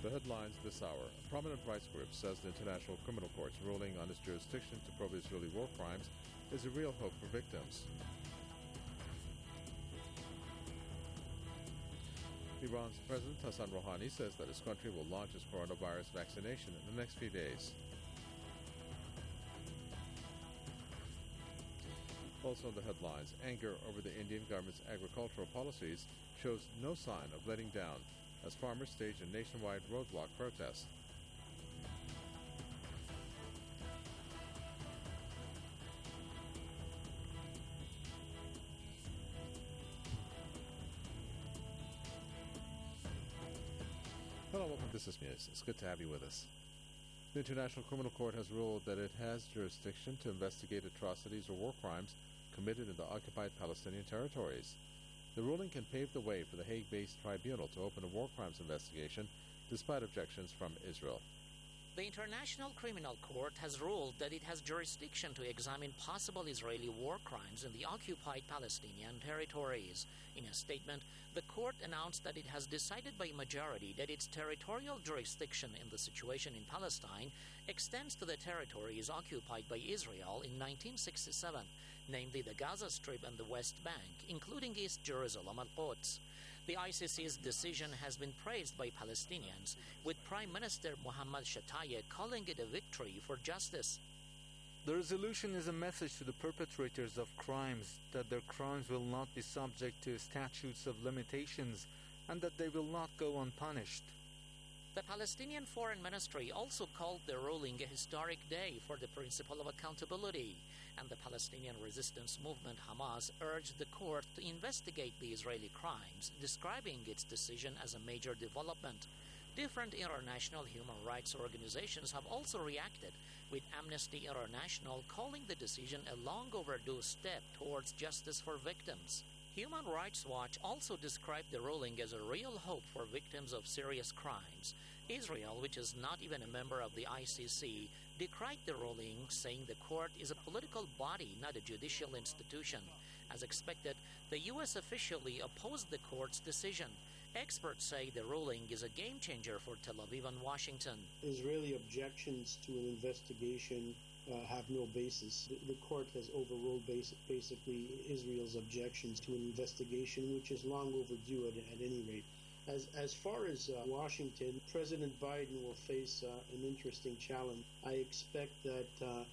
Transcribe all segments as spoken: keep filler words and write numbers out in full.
The headlines this hour. A prominent rights group says the International Criminal Court's ruling on its jurisdiction to probe Israeli war crimes is a real hope for victims. Iran's President Hassan Rouhani says that his country will launch its coronavirus vaccination in the next few days. Also in the headlines, anger over the Indian government's agricultural policies shows no sign of letting down as farmers stage a nationwide roadblock protest. Hello, welcome to This Is News. It's good to have you with us. The International Criminal Court has ruled that it has jurisdiction to investigate atrocities or war crimes committed in the occupied Palestinian territories. The ruling can pave the way for the Hague-based tribunal to open a war crimes investigation despite objections from Israel. The International Criminal Court has ruled that it has jurisdiction to examine possible Israeli war crimes in the occupied Palestinian territories. In a statement, the court announced that it has decided by majority that its territorial jurisdiction in the situation in Palestine extends to the territories occupied by Israel in nineteen sixty-seven, namely the Gaza Strip and the West Bank, including East Jerusalem and Quds. The I C C's decision has been praised by Palestinians, with Prime Minister Mohammad Shtayyeh calling it a victory for justice. The resolution is a message to the perpetrators of crimes that their crimes will not be subject to statutes of limitations and that they will not go unpunished. The Palestinian Foreign Ministry also called the ruling a historic day for the principle of accountability, and the Palestinian resistance movement Hamas urged the court to investigate the Israeli crimes, describing its decision as a major development. Different international human rights organizations have also reacted, with Amnesty International calling the decision a long overdue step towards justice for victims. Human Rights Watch also described the ruling as a real hope for victims of serious crimes. Israel, which is not even a member of the I C C, decried the ruling, saying the court is a political body, not a judicial institution. As expected, the U S officially opposed the court's decision. Experts say the ruling is a game-changer for Tel Aviv and Washington. Israeli objections to an investigation Uh, have no basis. The, the court has overruled basic, basically Israel's objections to an investigation, which is long overdue at, at any rate. As as far as uh, Washington, President Biden will face uh, an interesting challenge. I expect that uh,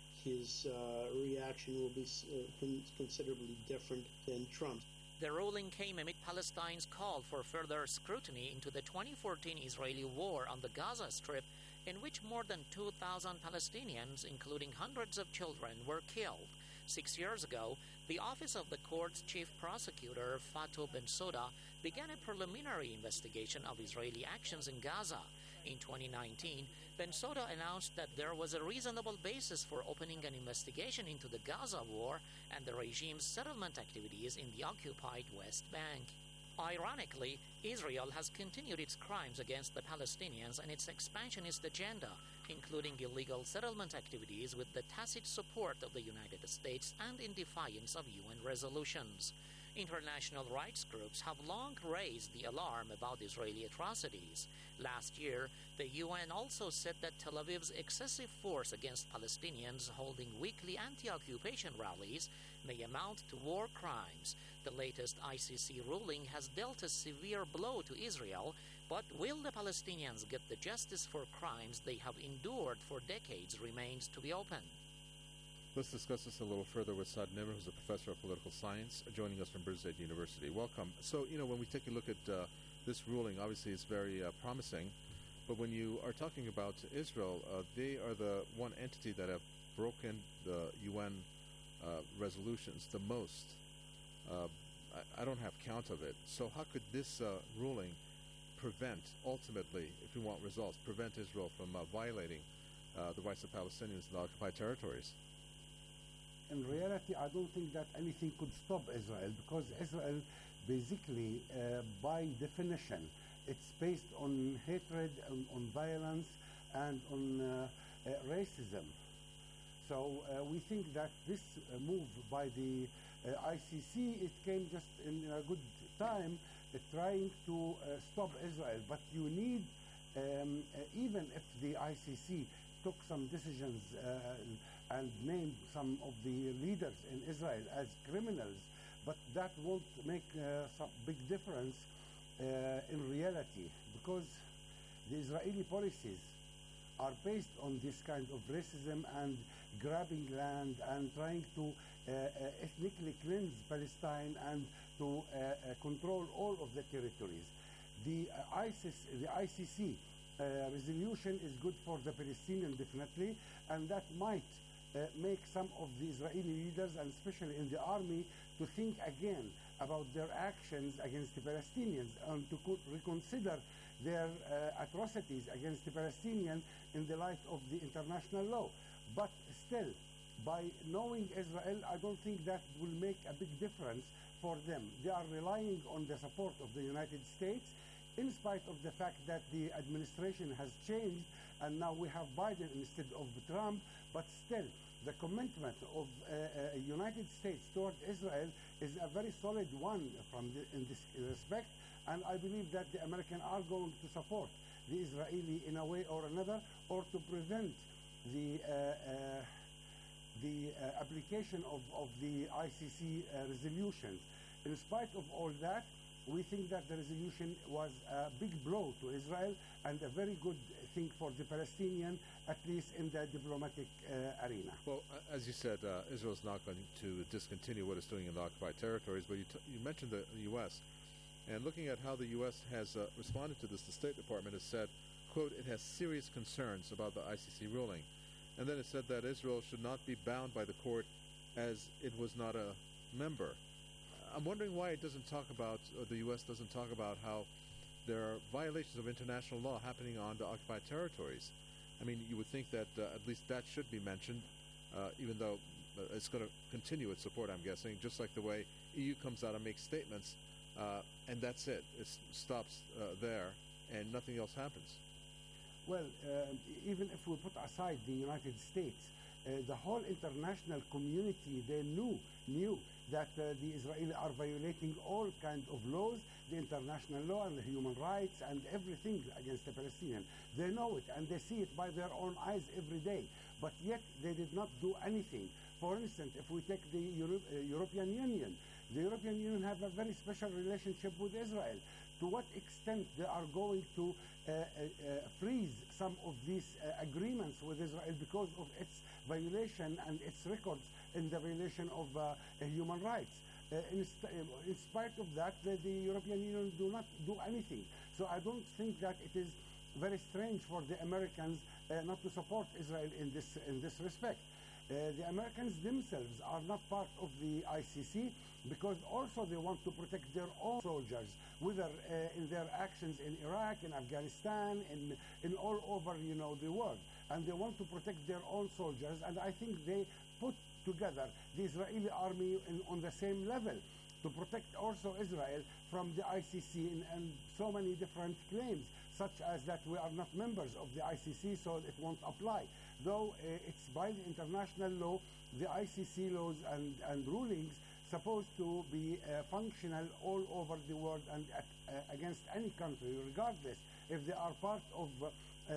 his uh, reaction will be uh, con- considerably different than Trump's. The ruling came amid Palestine's call for further scrutiny into the twenty fourteen Israeli war on the Gaza Strip, in which more than two thousand Palestinians, including hundreds of children, were killed. Six years ago, the office of the court's chief prosecutor, Fatou Bensouda, began a preliminary investigation of Israeli actions in Gaza. In twenty nineteen, Bensouda announced that there was a reasonable basis for opening an investigation into the Gaza war and the regime's settlement activities in the occupied West Bank. Ironically, Israel has continued its crimes against the Palestinians and its expansionist agenda, including illegal settlement activities with the tacit support of the United States and in defiance of U N resolutions. International rights groups have long raised the alarm about Israeli atrocities. Last year, the U N also said that Tel Aviv's excessive force against Palestinians holding weekly anti-occupation rallies may amount to war crimes. The latest I C C ruling has dealt a severe blow to Israel, but will the Palestinians get the justice for crimes they have endured for decades remains to be open. Let's discuss this a little further with Saad Nimr, who's a professor of political science, joining us from Birzeit University. Welcome. So, you know, when we take a look at uh, this ruling, obviously it's very uh, promising, but when you are talking about Israel, uh, they are the one entity that have broken the U N uh, resolutions the most. Uh, I, I don't have count of it. So how could this uh, ruling prevent, ultimately, if we want results, prevent Israel from uh, violating uh, the rights of Palestinians in the occupied territories? In reality, I don't think that anything could stop Israel, because Israel, basically, uh, by definition, it's based on hatred, on, on violence, and on uh, uh, racism. So uh, we think that this uh, move by the uh, I C C, it came just in a good time, uh, trying to uh, stop Israel. But you need Um, uh, even if the I C C took some decisions uh, and named some of the leaders in Israel as criminals, but that won't make uh, some big difference uh, in reality, because the Israeli policies are based on this kind of racism and grabbing land and trying to uh, uh, ethnically cleanse Palestine and to uh, uh, control all of the territories. The uh, ISIS, the I C C uh, resolution is good for the Palestinians, definitely, and that might uh, make some of the Israeli leaders, and especially in the army, to think again about their actions against the Palestinians and to co- reconsider their uh, atrocities against the Palestinians in the light of the international law. But still, by knowing Israel, I don't think that will make a big difference for them. They are relying on the support of the United States, in spite of the fact that the administration has changed and now we have Biden instead of Trump. But still, the commitment of uh, uh, United States toward Israel is a very solid one from the, in this respect, and I believe that the Americans are going to support the Israeli in a way or another, or to prevent the uh, uh, the uh, application of, of the I C C uh, resolutions. In spite of all that, we think that the resolution was a big blow to Israel and a very good thing for the Palestinians, at least in the diplomatic uh, arena. Well, uh, as you said, uh, Israel's not going to discontinue what it's doing in the occupied territories, but you, t- you mentioned the U S, and looking at how the U S has uh, responded to this, the State Department has said, quote, it has serious concerns about the I C C ruling. And then it said that Israel should not be bound by the court as it was not a member. I'm wondering why it doesn't talk about, or the U S doesn't talk about how there are violations of international law happening on the occupied territories. I mean, you would think that uh, at least that should be mentioned, uh, even though uh, it's going to continue its support, I'm guessing, just like the way E U comes out and makes statements, uh, and that's it. It stops uh, there, and nothing else happens. Well, uh, even if we put aside the United States, uh, the whole international community, they knew, knew that uh, the Israelis are violating all kinds of laws, the international law and the human rights and everything against the Palestinians. They know it and they see it by their own eyes every day, but yet they did not do anything. For instance, if we take the Euro- uh, European Union, the European Union have a very special relationship with Israel. To what extent they are going to uh, uh, uh, freeze some of these uh, agreements with Israel because of its violation and its records in the violation of uh, uh, human rights. Uh, in, st- in spite of that, the, the European Union do not do anything. So I don't think that it is very strange for the Americans uh, not to support Israel in this, in this respect. Uh, the Americans themselves are not part of the I C C because also they want to protect their own soldiers, whether uh, in their actions in Iraq, in Afghanistan, in, in all over, you know, the world. And they want to protect their own soldiers, and I think they put together the Israeli army in, on the same level to protect also Israel from the I C C and, and so many different claims, such as that we are not members of the I C C, so it won't apply. Though uh, it's by the international law, the I C C laws and, and rulings supposed to be uh, functional all over the world and uh, against any country, regardless if they are part of uh, uh,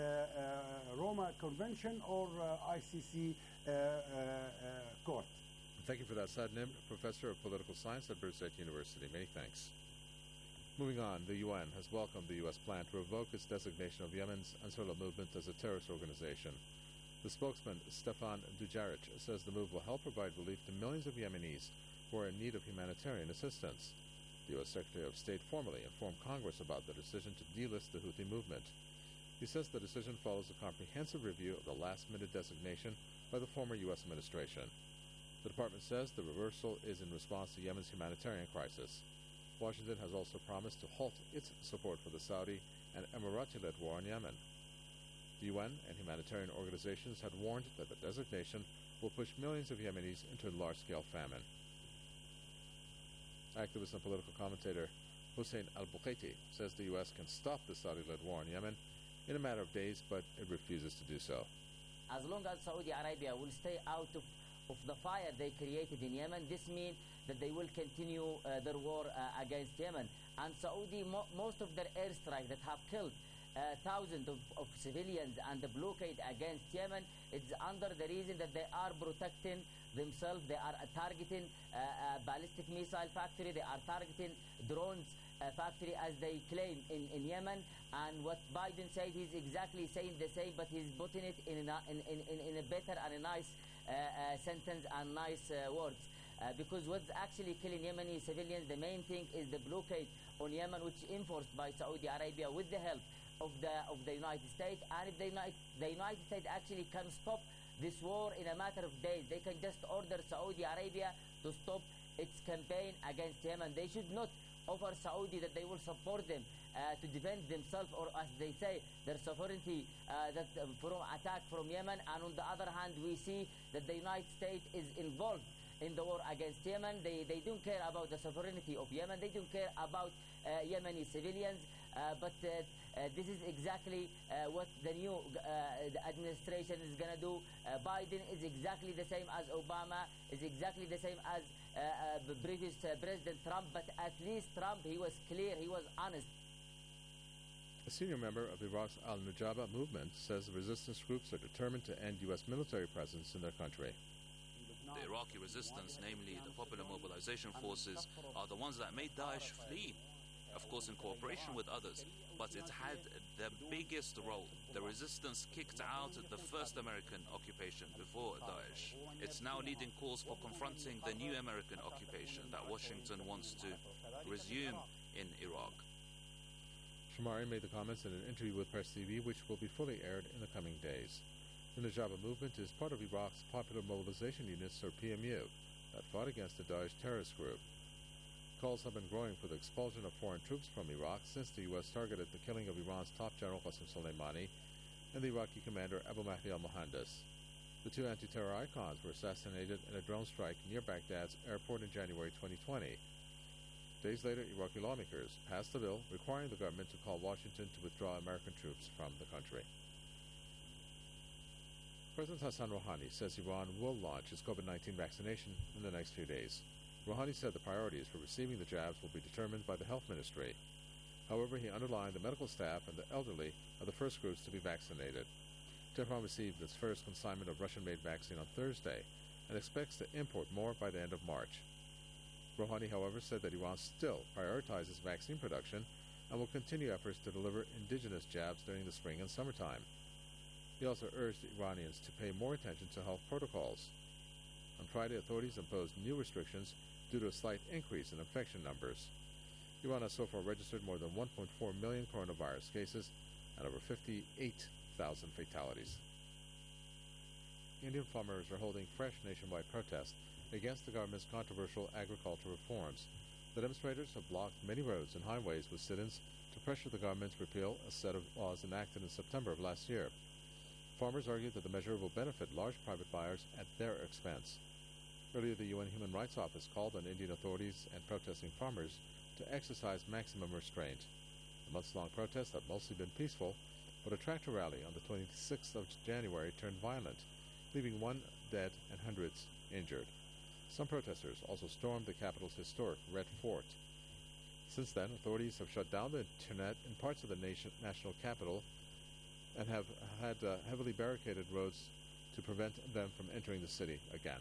Roma Convention or uh, I C C uh, uh, uh, court. Thank you for that, Saad Nimr, Professor of Political Science at Birzeit University. Many thanks. Moving on, the U N has welcomed the U S plan to revoke its designation of Yemen's Ansarullah movement as a terrorist organization. The spokesman, Stefan Dujarric, says the move will help provide relief to millions of Yemenis who are in need of humanitarian assistance. The U S Secretary of State formally informed Congress about the decision to delist the Houthi movement. He says the decision follows a comprehensive review of the last-minute designation by the former U S administration. The department says the reversal is in response to Yemen's humanitarian crisis. Washington has also promised to halt its support for the Saudi and Emirati-led war in Yemen. The U N and humanitarian organizations had warned that the designation will push millions of Yemenis into large-scale famine. Activist and political commentator Hussein al-Buqaiti says the U S can stop the Saudi-led war in Yemen in a matter of days, but it refuses to do so. As long as Saudi Arabia will stay out of, of the fire they created in Yemen, this means that they will continue uh, their war uh, against Yemen. And Saudi, mo- most of their airstrikes that have killed uh, thousands of, of civilians and the blockade against Yemen, it's under the reason that they are protecting themselves. They are uh, targeting uh, a ballistic missile factory. They are targeting drones uh, factory, as they claim in, in Yemen. And what Biden said, he's exactly saying the same, but he's putting it in a, in, in, in a better and a nice uh, uh, sentence and nice uh, words. Uh, because what's actually killing Yemeni civilians, the main thing is the blockade on Yemen, which is enforced by Saudi Arabia with the help of the of the United States. And if the United, the United States actually can stop this war in a matter of days, they can just order Saudi Arabia to stop its campaign against Yemen. They should not offer Saudi that they will support them uh, to defend themselves, or as they say, their sovereignty uh, that uh, from attack from Yemen. And on the other hand, we see that the United States is involved in the war against Yemen. They, they don't care about the sovereignty of Yemen. They don't care about uh, Yemeni civilians. Uh, but uh, uh, this is exactly uh, what the new uh, the administration is going to do. Uh, Biden is exactly the same as Obama, is exactly the same as uh, uh, previous uh, President Trump. But at least Trump, he was clear, he was honest. A senior member of Iraq's al-Nujaba movement says the resistance groups are determined to end U S military presence in their country. The Iraqi resistance, namely the Popular Mobilization Forces, are the ones that made Daesh flee, of course in cooperation with others, but it had the biggest role. The resistance kicked out the first American occupation before Daesh. It's now leading calls for confronting the new American occupation that Washington wants to resume in Iraq. Shamari made the comments in an interview with Press T V, which will be fully aired in the coming days. The Nujaba movement is part of Iraq's Popular Mobilization Units, or P M U, that fought against the Daesh terrorist group. Calls have been growing for the expulsion of foreign troops from Iraq since the U S targeted the killing of Iran's top general Qasem Soleimani and the Iraqi commander Abu Mahdi al-Mohandes. The two anti-terror icons were assassinated in a drone strike near Baghdad's airport in January twenty twenty. Days later, Iraqi lawmakers passed a bill requiring the government to call Washington to withdraw American troops from the country. President Hassan Rouhani says Iran will launch its COVID nineteen vaccination in the next few days. Rouhani said the priorities for receiving the jabs will be determined by the health ministry. However, he underlined the medical staff and the elderly are the first groups to be vaccinated. Tehran received its first consignment of Russian-made vaccine on Thursday and expects to import more by the end of March. Rouhani, however, said that Iran still prioritizes vaccine production and will continue efforts to deliver indigenous jabs during the spring and summertime. He also urged the Iranians to pay more attention to health protocols. On Friday, authorities imposed new restrictions due to a slight increase in infection numbers. Iran has so far registered more than one point four million coronavirus cases and over fifty-eight thousand fatalities. Indian farmers are holding fresh nationwide protests against the government's controversial agricultural reforms. The demonstrators have blocked many roads and highways with sit-ins to pressure the government to repeal a set of laws enacted in September of last year. Farmers argue that the measure will benefit large private buyers at their expense. Earlier, the U N Human Rights Office called on Indian authorities and protesting farmers to exercise maximum restraint. The months-long protests have mostly been peaceful, but a tractor rally on the twenty-sixth of January turned violent, leaving one dead and hundreds injured. Some protesters also stormed the capital's historic Red Fort. Since then, authorities have shut down the internet in parts of the nation, national capital and have had uh, heavily barricaded roads to prevent them from entering the city again.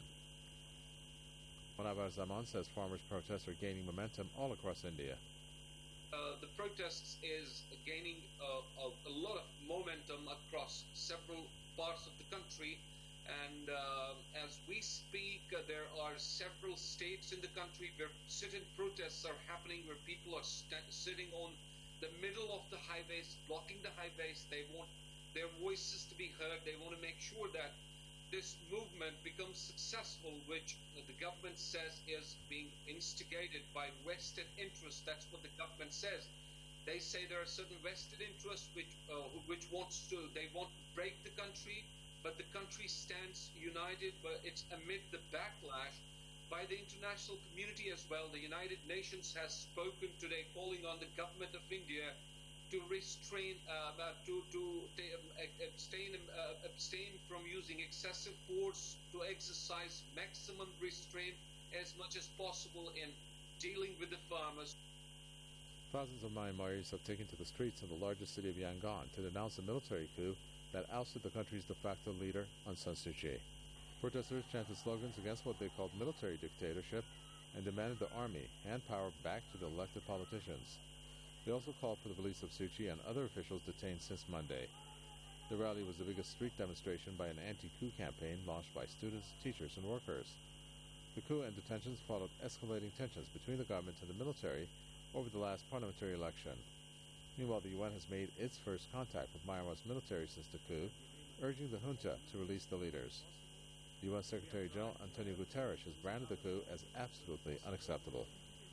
Manavar Zaman says farmers' protests are gaining momentum all across India. Uh, the protests is gaining uh, a, a lot of momentum across several parts of the country. And uh, as we speak, uh, there are several states in the country where sit-in protests are happening, where people are st- sitting on the middle of the highways, blocking the highways. They want their voices to be heard. They want to make sure that this movement becomes successful, which the government says is being instigated by vested interests. That's what the government says. They say there are certain vested interests which uh, which wants to they want to break the country. But the country stands united, but it's amid the backlash by the international community as well. The United Nations has spoken today, calling on the government of India to restrain, uh, to to abstain, uh, abstain from using excessive force, to exercise maximum restraint as much as possible in dealing with the farmers. Thousands of Myanmaris have taken to the streets in the largest city of Yangon to denounce a military coup that ousted the country's de facto leader, Aung San Suu Kyi. Protesters chanted slogans against what they called military dictatorship and demanded the army hand power back to the elected politicians. They also called for the release of Suu Kyi and other officials detained since Monday. The rally was the biggest street demonstration by an anti-coup campaign launched by students, teachers, and workers. The coup and detentions followed escalating tensions between the government and the military over the last parliamentary election. Meanwhile, the U N has made its first contact with Myanmar's military since the coup, urging the junta to release the leaders. U N Secretary General Antonio Guterres has branded the coup as absolutely unacceptable.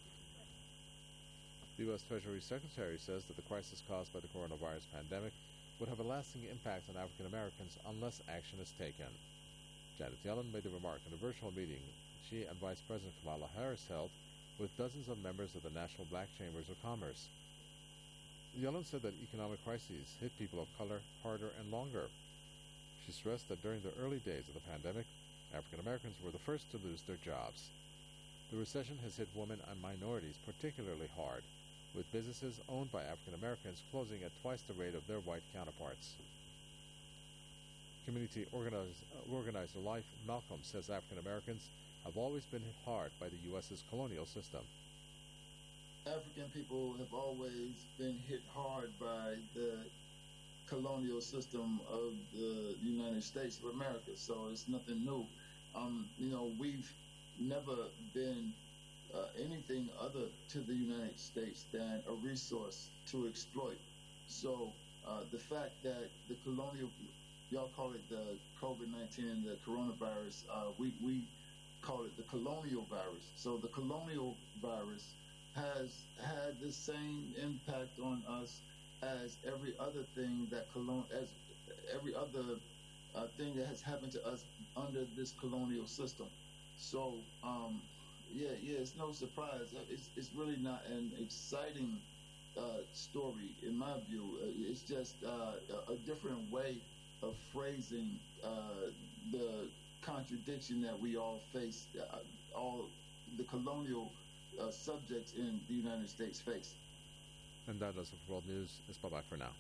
The U S Treasury Secretary says that the crisis caused by the coronavirus pandemic would have a lasting impact on African Americans unless action is taken. Janet Yellen made the remark in a virtual meeting she and Vice President Kamala Harris held with dozens of members of the National Black Chambers of Commerce. Yellen said that economic crises hit people of color harder and longer. She stressed that during the early days of the pandemic, African Americans were the first to lose their jobs. The recession has hit women and minorities particularly hard, with businesses owned by African Americans closing at twice the rate of their white counterparts. Community organize, uh, organizer Life Malcolm says African Americans have always been hit hard by the U S's colonial system. African people have always been hit hard by the colonial system of the United States of America, so it's nothing new. Um, you know, we've never been uh, anything other to the United States than a resource to exploit. So uh, the fact that the colonial, y'all call it the COVID nineteen and the coronavirus, uh, we, we call it the colonial virus. So the colonial virus has had the same impact on us as every other thing that colon as every other uh, thing that has happened to us under this colonial system. So um, yeah, yeah, it's no surprise. It's it's really not an exciting uh, story in my view. It's just uh, a different way of phrasing uh, the contradiction that we all face, uh, all the colonial uh, subjects in the United States face. And that does it for World News. It's bye-bye for now.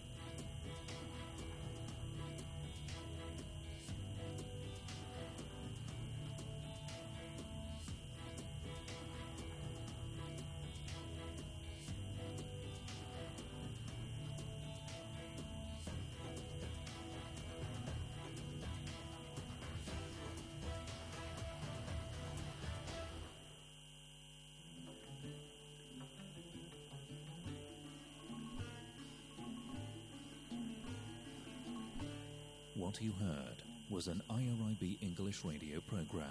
What you heard was an I R I B English radio program.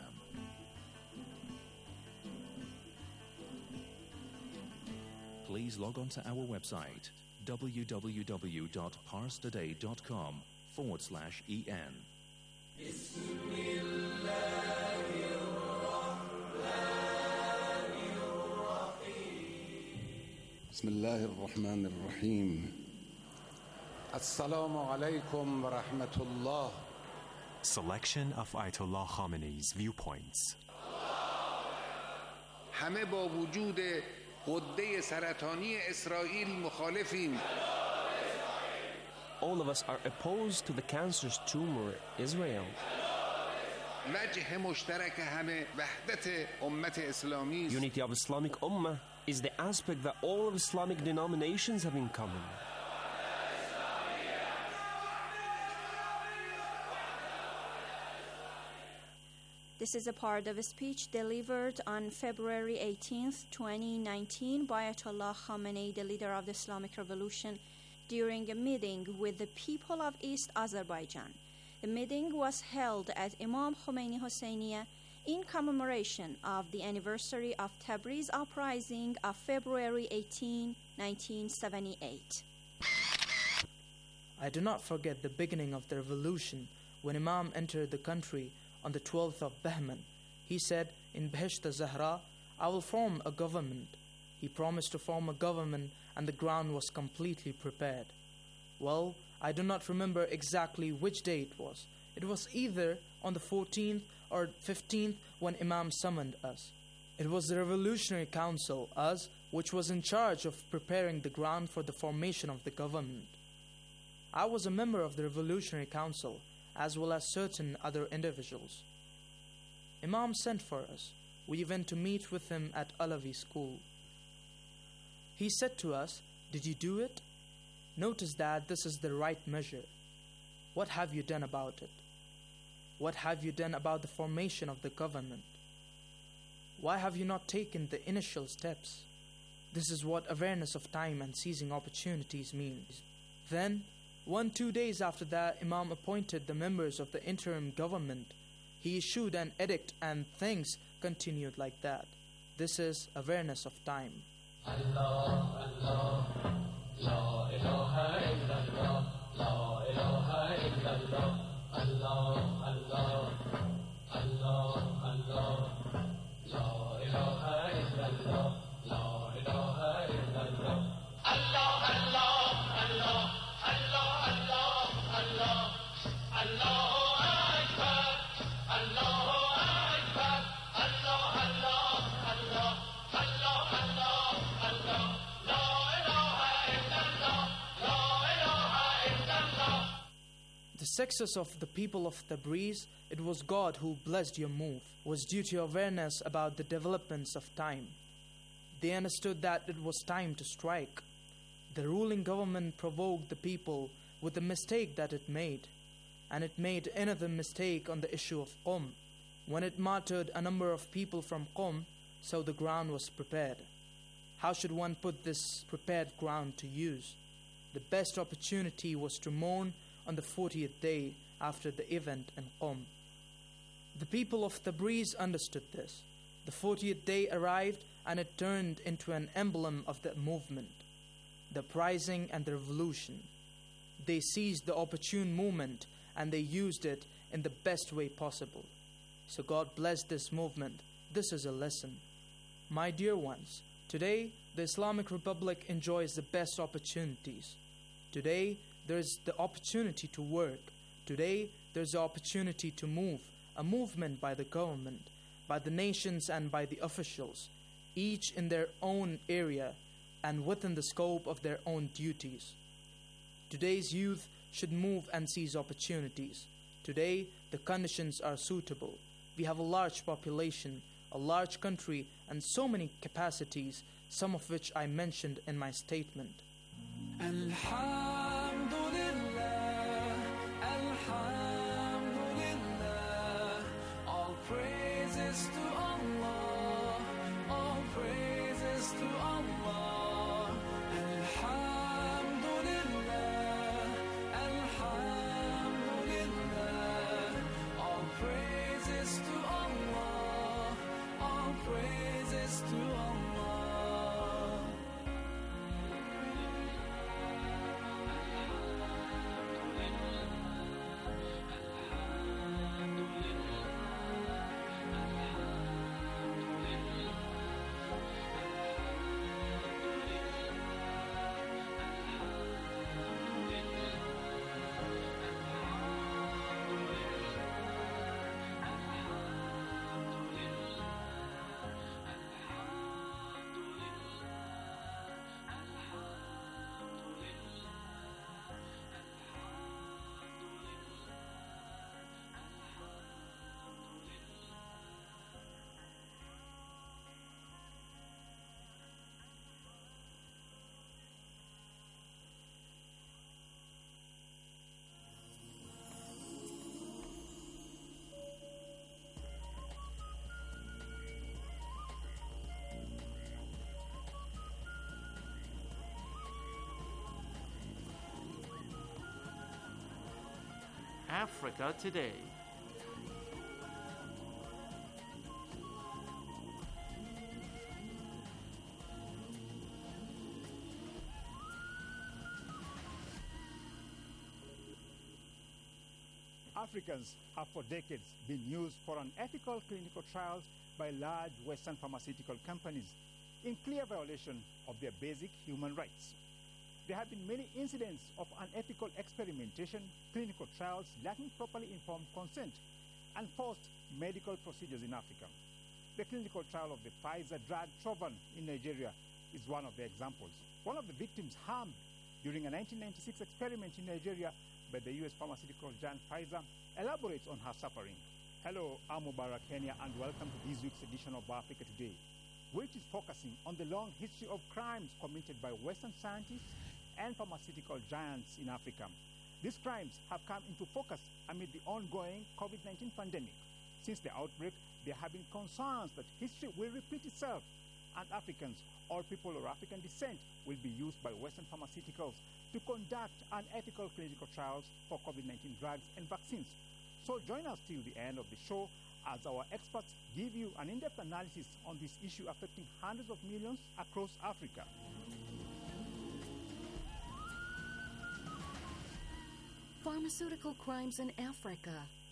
Please log on to our website www.parstoday.com forward slash en. بسم الله الرحمن الرحيم Assalamu alaikum wa rahmatullah. Selection of Ayatollah Khamenei's viewpoints. همه با وجود غده سرطانی اسرائیل مخالفیم. All of us are opposed to the cancerous tumor Israel. وجه مشترک همه وحدت امت اسلامی. Unity of Islamic Ummah is the aspect that all of Islamic denominations have in common. This is a part of a speech delivered on February eighteenth, twenty nineteen by Ayatollah Khamenei, the leader of the Islamic Revolution, during a meeting with the people of East Azerbaijan. The meeting was held at Imam Khomeini Hosseiniya in commemoration of the anniversary of Tabriz Uprising of February eighteenth, nineteen seventy-eight. I do not forget the beginning of the revolution when Imam entered the country on the twelfth of Bahman. He said, in Behesht Zahra, I will form a government. He promised to form a government and the ground was completely prepared. Well, I do not remember exactly which day it was. It was either on the fourteenth or fifteenth when Imam summoned us. It was the Revolutionary Council, U S, which was in charge of preparing the ground for the formation of the government. I was a member of the Revolutionary Council, as well as certain other individuals. Imam sent for us. We went to meet with him at Alawi school. He said to us, "Did you do it? Notice that this is the right measure. What have you done about it? What have you done about the formation of the government? Why have you not taken the initial steps?" This is what awareness of time and seizing opportunities means. Then, one, two days after that, Imam appointed the members of the interim government. He issued an edict and things continued like that. This is awareness of time. Allah, Allah, La ilaha illallah, La ilaha illallah, Allah, Allah, Allah, Allah, La ilaha illallah, La ilaha illallah, Allah, Allah, Allah, Allah, Allah, Allah, Allah. The success of the people of Tabriz, it was God who blessed your move, was due to your awareness about the developments of time. They understood that it was time to strike. The ruling government provoked the people with the mistake that it made, and it made another mistake on the issue of Qom. When it martyred a number of people from Qom, so the ground was prepared. How should one put this prepared ground to use? The best opportunity was to mourn on the fortieth day after the event in Qom. The people of Tabriz understood this. The fortieth day arrived and it turned into an emblem of the movement, the uprising and the revolution. They seized the opportune moment and they used it in the best way possible. So God blessed this movement. This is a lesson. My dear ones, today the Islamic Republic enjoys the best opportunities. Today there is the opportunity to work. Today there is the opportunity to move, a movement by the government, by the nations and by the officials, each in their own area and within the scope of their own duties. Today's youth should move and seize opportunities. Today the conditions are suitable. We have a large population, a large country, and so many capacities, some of which I mentioned in my statement. Alhamdulillah, Alhamdulillah, all praises to Allah, all praises to Allah. Alhamdulillah, Alhamdulillah, all praises to Allah, all praises to Allah. Africa Today. Africans have for decades been used for unethical clinical trials by large Western pharmaceutical companies in clear violation of their basic human rights. There have been many incidents of unethical experimentation, clinical trials lacking properly informed consent, and forced medical procedures in Africa. The clinical trial of the Pfizer drug Trovan in Nigeria is one of the examples. One of the victims harmed during a nineteen ninety-six experiment in Nigeria by the U S pharmaceutical giant Pfizer elaborates on her suffering. Hello, I'm Mubarak Kenya, and welcome to this week's edition of Africa Today, which is focusing on the long history of crimes committed by Western scientists and pharmaceutical giants in Africa. These crimes have come into focus amid the ongoing COVID nineteen pandemic. Since the outbreak, there have been concerns that history will repeat itself, and Africans or people of African descent will be used by Western pharmaceuticals to conduct unethical clinical trials for COVID nineteen drugs and vaccines. So join us till the end of the show as our experts give you an in-depth analysis on this issue affecting hundreds of millions across Africa. Pharmaceutical crimes in Africa.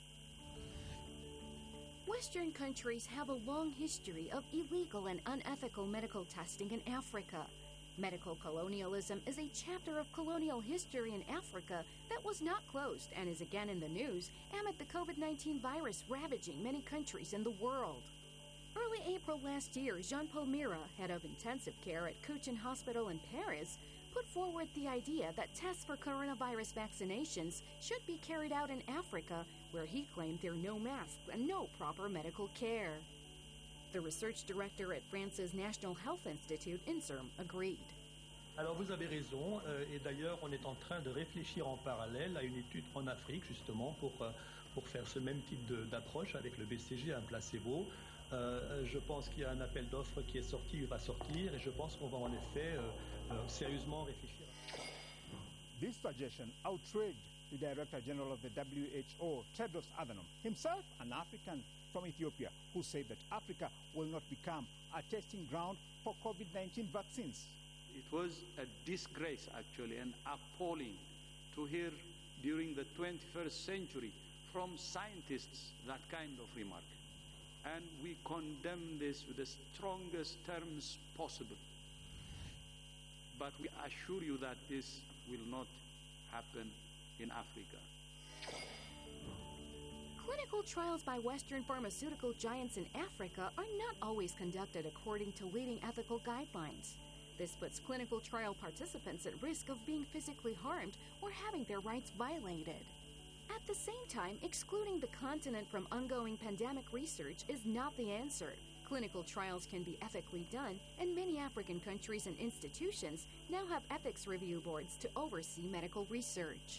Western countries have a long history of illegal and unethical medical testing in Africa. Medical colonialism is a chapter of colonial history in Africa that was not closed and is again in the news amid the COVID nineteen virus ravaging many countries in the world. Early April last year, Jean-Paul Mira, head of intensive care at Cochin Hospital in Paris, put forward the idea that tests for coronavirus vaccinations should be carried out in Africa, where he claimed there are no masks and no proper medical care. The research director at France's National Health Institute, INSERM, agreed. Alors vous avez raison, euh, et d'ailleurs on est en train de réfléchir en parallèle à une étude en Afrique justement pour, euh, pour faire ce même type de, d'approche avec le B C G, un placebo. Euh, je pense qu'il y a un appel d'offres qui est sorti, il va sortir, et je pense qu'on va en effet euh, euh, sérieusement réfléchir. This suggestion outraged the Director General of the W H O, Tedros Adhanom, himself an African from Ethiopia, who said that Africa will not become a testing ground for COVID nineteen vaccines. It was a disgrace, actually, and appalling to hear during the twenty-first century from scientists that kind of remark. And we condemn this with the strongest terms possible. But we assure you that this will not happen in Africa. Clinical trials by Western pharmaceutical giants in Africa are not always conducted according to leading ethical guidelines. This puts clinical trial participants at risk of being physically harmed or having their rights violated. At the same time, excluding the continent from ongoing pandemic research is not the answer. Clinical trials can be ethically done, and many African countries and institutions now have ethics review boards to oversee medical research.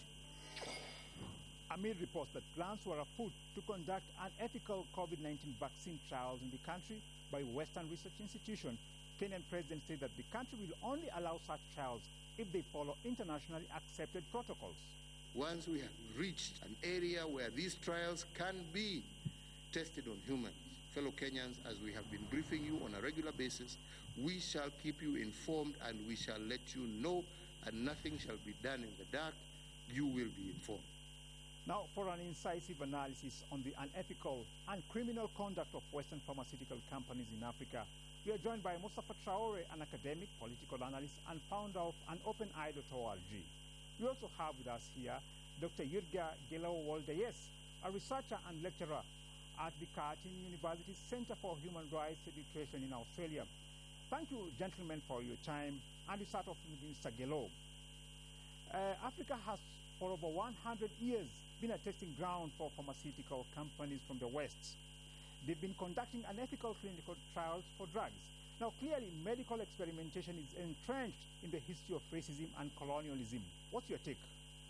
Amid reports that plans were afoot to conduct unethical COVID nineteen vaccine trials in the country by Western research institutions, Kenyan President said that the country will only allow such trials if they follow internationally accepted protocols. Once we have reached an area where these trials can be tested on humans, fellow Kenyans, as we have been briefing you on a regular basis, we shall keep you informed and we shall let you know, and nothing shall be done in the dark. You will be informed. Now, for an incisive analysis on the unethical and criminal conduct of Western pharmaceutical companies in Africa, we are joined by Mustafa Traore, an academic, political analyst, and founder of an open eye dot org. We also have with us here Doctor Yurga Gelo-Woldayes, a researcher and lecturer at the Curtin University's Center for Human Rights Education in Australia. Thank you, gentlemen, for your time. And we start off with Mister Gelo. Uh, Africa has, for over one hundred years, been a testing ground for pharmaceutical companies from the West. They've been conducting unethical clinical trials for drugs. Now, clearly, medical experimentation is entrenched in the history of racism and colonialism. What's your take?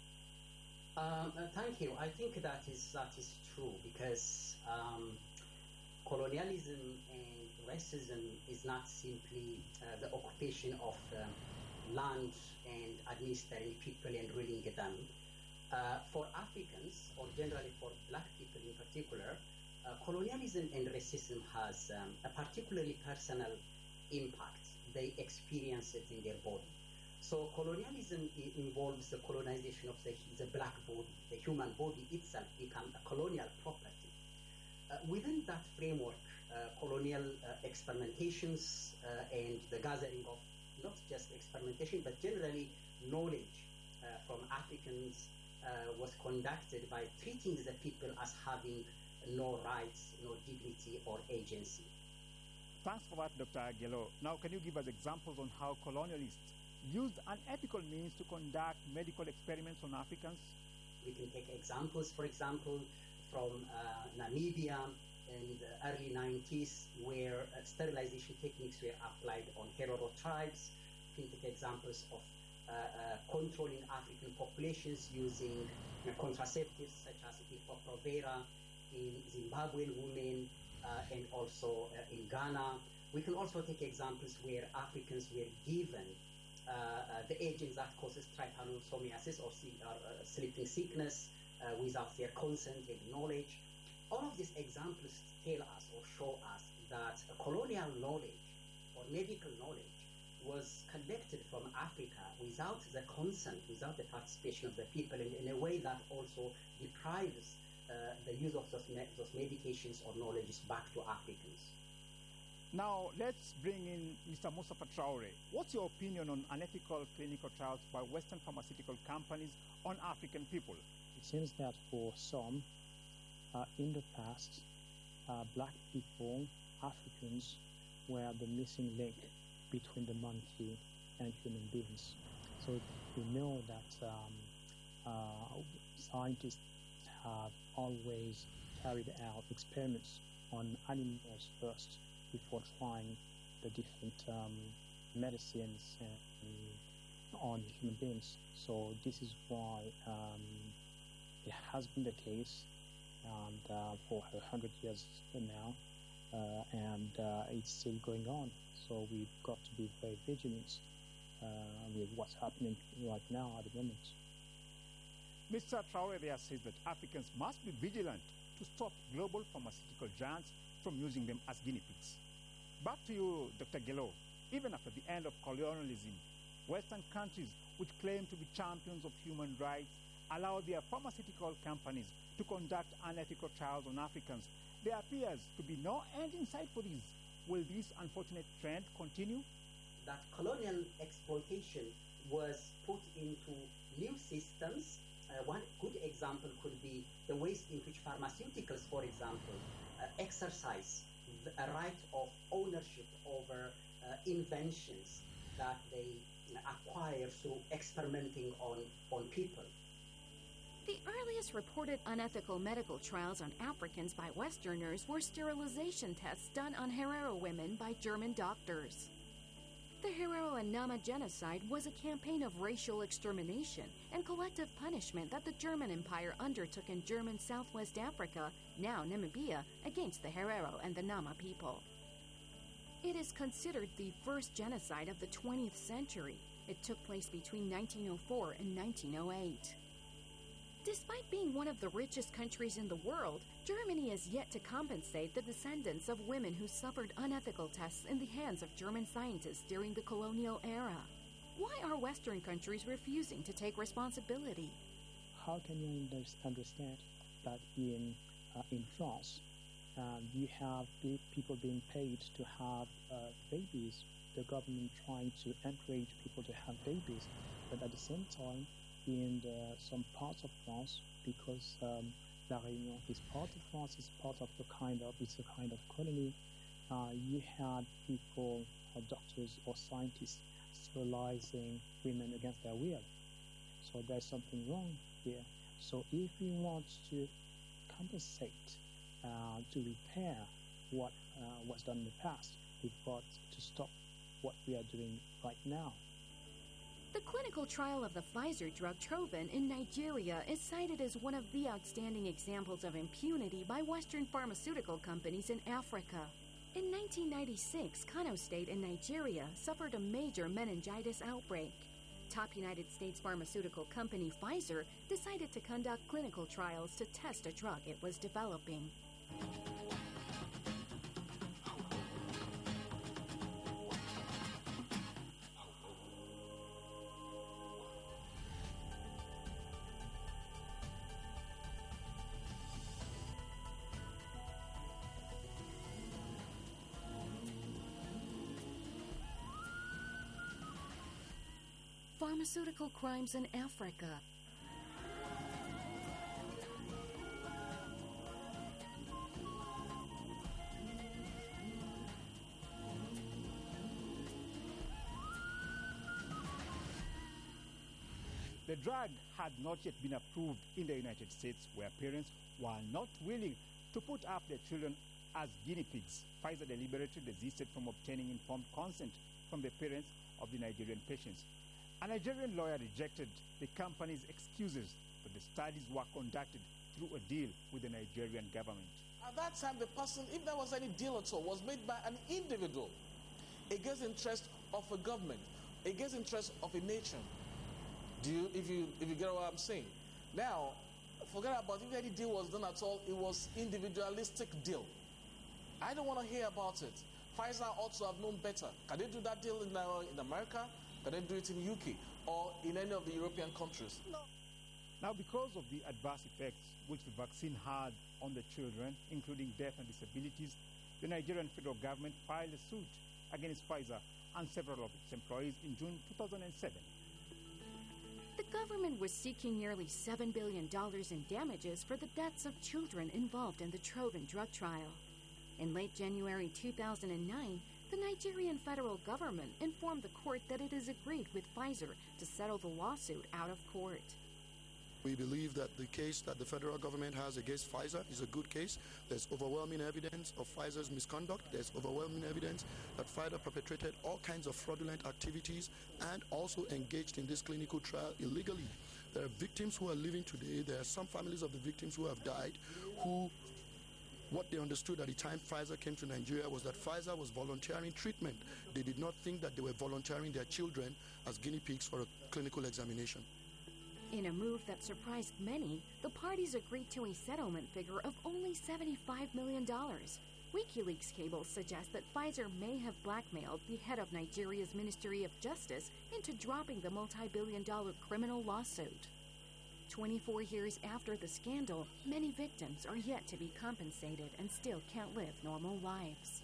Um, uh, thank you. I think that is that is true because um, colonialism and racism is not simply uh, the occupation of um, land and administering people and ruling them. Uh, for Africans, or generally for black people in particular, uh, colonialism and racism has um, a particularly personal impact. They experience it in their body. So colonialism I- involves the colonization of the, the black body. The human body itself becomes a colonial property. Uh, within that framework, uh, colonial uh, experimentations uh, and the gathering of not just experimentation, but generally knowledge uh, from Africans uh, was conducted by treating the people as having no rights, no dignity or agency. Thanks for that, Doctor Aguelo. Now, can you give us examples on how colonialists used unethical means to conduct medical experiments on Africans? We can take examples, for example, from uh, Namibia in the early nineties, where uh, sterilization techniques were applied on Herero tribes. We can take examples of uh, uh, controlling African populations using uh, contraceptives such as Depo-Provera in Zimbabwean women uh, and also uh, in Ghana. We can also take examples where Africans were given uh, uh, the agents that causes trypanosomiasis or, or uh, sleeping sickness uh, without their consent and knowledge. All of these examples tell us or show us that colonial knowledge or medical knowledge was collected from Africa without the consent, without the participation of the people, in, in a way that also deprives uh, the use of those, me those medications or knowledge back to Africans. Now, let's bring in Mister Mustafa Traore. What's your opinion on unethical clinical trials by Western pharmaceutical companies on African people? It seems that for some, uh, in the past, uh, black people, Africans, were the missing link between the monkey and human beings. So we know that um, uh, scientists have always carried out experiments on animals first before trying the different um, medicines uh, on human beings. So this is why um, it has been the case and uh, for a hundred years now, uh, and uh, it's still going on. So we've got to be very vigilant uh, with what's happening right now at the moment. Mister Traore there says that Africans must be vigilant to stop global pharmaceutical giants from using them as guinea pigs. Back to you, Doctor Gello. Even after the end of colonialism, Western countries which claim to be champions of human rights allow their pharmaceutical companies to conduct unethical trials on Africans. There appears to be no end in sight for this. Will this unfortunate trend continue? That colonial exploitation was put into new systems. Uh, one good example could be the ways in which pharmaceuticals, for example, uh, exercise a right of ownership over uh, inventions that they you know, acquire through experimenting on, on people. The earliest reported unethical medical trials on Africans by Westerners were sterilization tests done on Herero women by German doctors. The Herero and Nama genocide was a campaign of racial extermination and collective punishment that the German Empire undertook in German Southwest Africa, now Namibia, against the Herero and the Nama people. It is considered the first genocide of the twentieth century. It took place between nineteen oh four and nineteen oh eight. Despite being one of the richest countries in the world, Germany is yet to compensate the descendants of women who suffered unethical tests in the hands of German scientists during the colonial era. Why are Western countries refusing to take responsibility? How can you understand that in, uh, in France, um, you have big people being paid to have uh, babies, the government trying to encourage people to have babies, but at the same time, in the, some parts of France, because um, La Réunion is part of France, is part of the kind of, it's a kind of colony, uh, you had people, uh, doctors or scientists, sterilizing women against their will. So there's something wrong here. So if we want to compensate, uh, to repair what uh, was done in the past, we've got to stop what we are doing right now. The clinical trial of the Pfizer drug Trovin in Nigeria is cited as one of the outstanding examples of impunity by Western pharmaceutical companies in Africa. In nineteen ninety-six, Kano State in Nigeria suffered a major meningitis outbreak. Top United States pharmaceutical company Pfizer decided to conduct clinical trials to test a drug it was developing. Pharmaceutical crimes in Africa. The drug had not yet been approved in the United States, where parents were not willing to put up their children as guinea pigs. Pfizer deliberately desisted from obtaining informed consent from the parents of the Nigerian patients. A Nigerian lawyer rejected the company's excuses that the studies were conducted through a deal with the Nigerian government. At that time, the person, if there was any deal at all, was made by an individual against the interest of a government, against the interest of a nation. Do you, if you, if you get what I'm saying? Now, forget about if any deal was done at all. It was individualistic deal. I don't want to hear about it. Pfizer ought to have known better. Can they do that deal in, uh, in America? Can they do it in U K or in any of the European countries? No. Now, because of the adverse effects which the vaccine had on the children, including death and disabilities, the Nigerian federal government filed a suit against Pfizer and several of its employees in June two thousand seven. The government was seeking nearly seven billion dollars in damages for the deaths of children involved in the Trovan drug trial. In late January two thousand nine, the Nigerian federal government informed the court that it has agreed with Pfizer to settle the lawsuit out of court. We believe that the case that the federal government has against Pfizer is a good case. There's overwhelming evidence of Pfizer's misconduct. There's overwhelming evidence that Pfizer perpetrated all kinds of fraudulent activities and also engaged in this clinical trial illegally. There are victims who are living today. There are some families of the victims who have died who, what they understood at the time Pfizer came to Nigeria was that Pfizer was volunteering treatment. They did not think that they were volunteering their children as guinea pigs for a clinical examination. In a move that surprised many, the parties agreed to a settlement figure of only seventy-five million dollars. WikiLeaks cables suggest that Pfizer may have blackmailed the head of Nigeria's Ministry of Justice into dropping the multi-billion dollar criminal lawsuit. twenty-four years after the scandal, many victims are yet to be compensated and still can't live normal lives.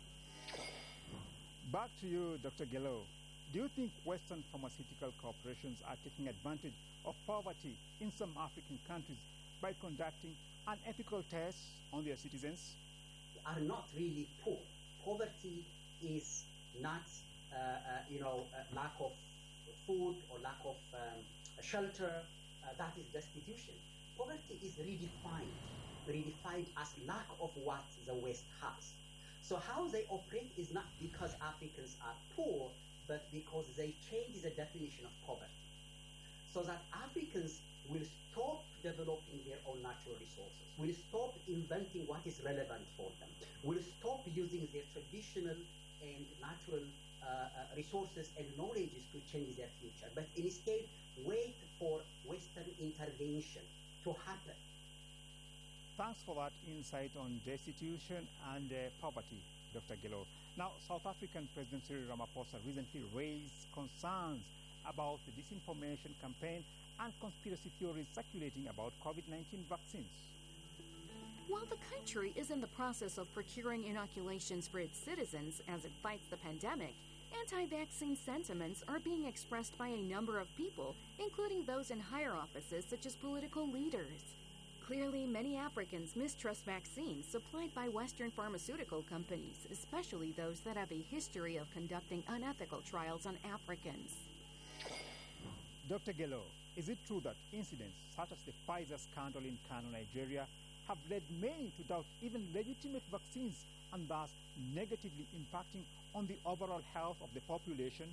Back to you, Doctor Gello. Do you think Western pharmaceutical corporations are taking advantage of poverty in some African countries by conducting unethical tests on their citizens? Are not really poor. Poverty is not, uh, uh, you know, uh, lack of food or lack of um, shelter. Uh, that is destitution. Poverty is redefined, redefined as lack of what the West has. So how they operate is not because Africans are poor, but because they change the definition of poverty. So that Africans will stop developing their own natural resources, will stop inventing what is relevant for them, will stop using their traditional and natural uh, uh, resources and knowledges to change their future, but instead wait for Western intervention to happen. Thanks for that insight on destitution and uh, poverty, Doctor Gello. Now, South African President Cyril Ramaphosa recently raised concerns about the disinformation campaign and conspiracy theories circulating about COVID nineteen vaccines. While the country is in the process of procuring inoculations for its citizens as it fights the pandemic, anti-vaccine sentiments are being expressed by a number of people, including those in higher offices such as political leaders. Clearly, many Africans mistrust vaccines supplied by Western pharmaceutical companies, especially those that have a history of conducting unethical trials on Africans. Doctor Gello, is it true that incidents such as the Pfizer scandal in Kano, Nigeria, have led many to doubt even legitimate vaccines and thus negatively impacting on the overall health of the population?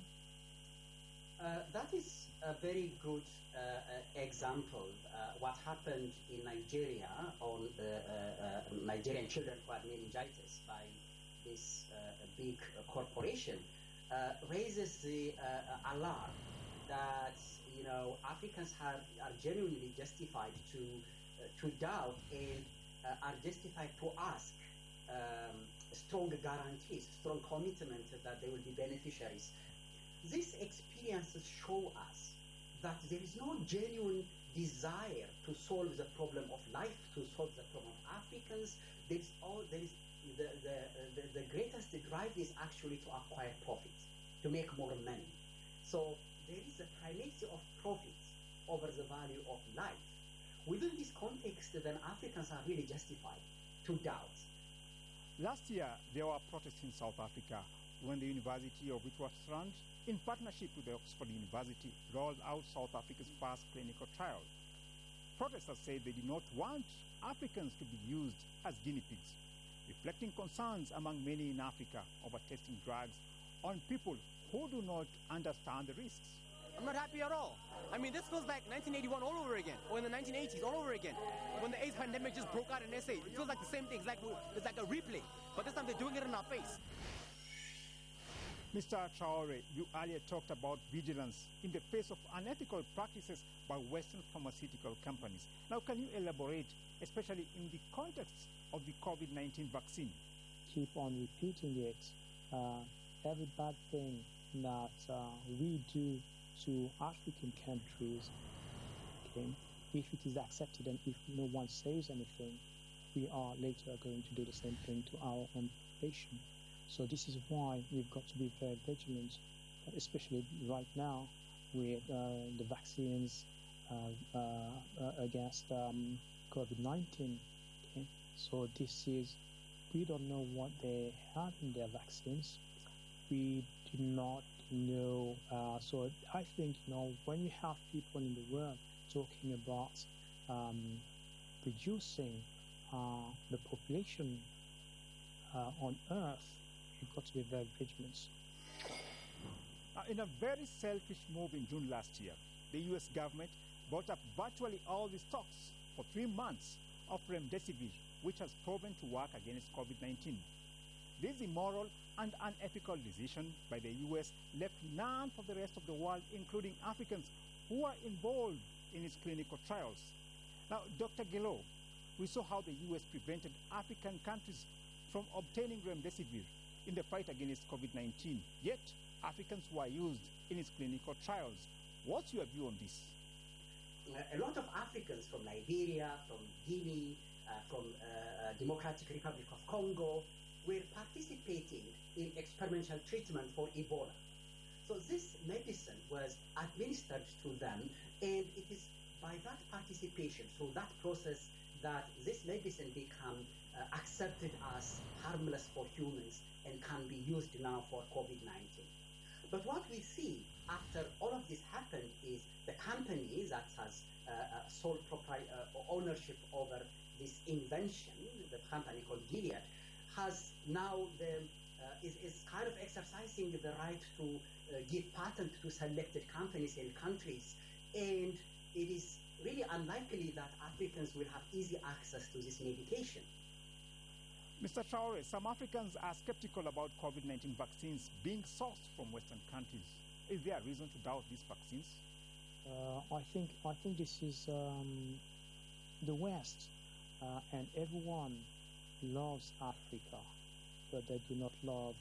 Uh, that is a very good uh, uh, example. Uh, what happened in Nigeria on the uh, uh, Nigerian children who had meningitis by this uh, big uh, corporation uh, raises the uh, alarm that, you know, Africans have, are genuinely justified to uh, to doubt and uh, are justified to ask um, strong guarantees, strong commitment that they will be beneficiaries. These experiences show us that there is no genuine desire to solve the problem of life, to solve the problem of Africans. There is all there is the the, the, the greatest drive is actually to acquire profit, to make more money. So there is a primacy of profit over the value of life. Within this context, then Africans are really justified to doubt. Last year, there were protests in South Africa when the University of Witwatersrand, in partnership with the Oxford University, rolled out South Africa's first clinical trial. Protesters said they did not want Africans to be used as guinea pigs, reflecting concerns among many in Africa over testing drugs on people who do not understand the risks. I'm not happy at all. I mean, this feels like nineteen eighty-one all over again, or in the nineteen eighties all over again, when the AIDS pandemic just broke out in S A. It feels like the same thing. It's like, it's like a replay, but this time they're doing it in our face. Mister Traore, you earlier talked about vigilance in the face of unethical practices by Western pharmaceutical companies. Now, can you elaborate, especially in the context of the COVID nineteen vaccine? Keep on repeating it. Uh, every bad thing that uh, we do to African countries, okay, if it is accepted and if no one says anything, we are later going to do the same thing to our own population. So this is why we've got to be very vigilant, especially right now with uh, the vaccines uh, uh, uh, against um, COVID nineteen. Okay? So this is, we don't know what they have in their vaccines. We do not know. Uh, so I think, you know, when you have people in the world talking about um, reducing uh, the population uh, on Earth, you've got to be very vigilant. Uh, in a very selfish move in June last year, the U S government bought up virtually all the stocks for three months of remdesivir, which has proven to work against COVID nineteen. This immoral and unethical decision by the U S left none for the rest of the world, including Africans who are involved in its clinical trials. Now, Doctor Gelo, we saw how the U S prevented African countries from obtaining remdesivir in the fight against COVID nineteen, yet Africans were used in its clinical trials. What's your view on this? A lot of Africans from Liberia, from Guinea, uh, from uh, Democratic Republic of Congo were participating in experimental treatment for Ebola. So this medicine was administered to them, and it is by that participation, through that process, that this medicine become uh, accepted as harmless for humans and can be used now for COVID nineteen. But what we see after all of this happened is the company that has uh, uh, sole propri- uh, ownership over this invention, the company called Gilead, has now the, uh, is, is kind of exercising the right to uh, give patent to selected companies and countries, and it is really unlikely that Africans will have easy access to this medication. Mister Traore, some Africans are skeptical about COVID nineteen vaccines being sourced from Western countries. Is there a reason to doubt these vaccines? Uh, I think I think this is um, the West, uh, and everyone loves Africa, but they do not love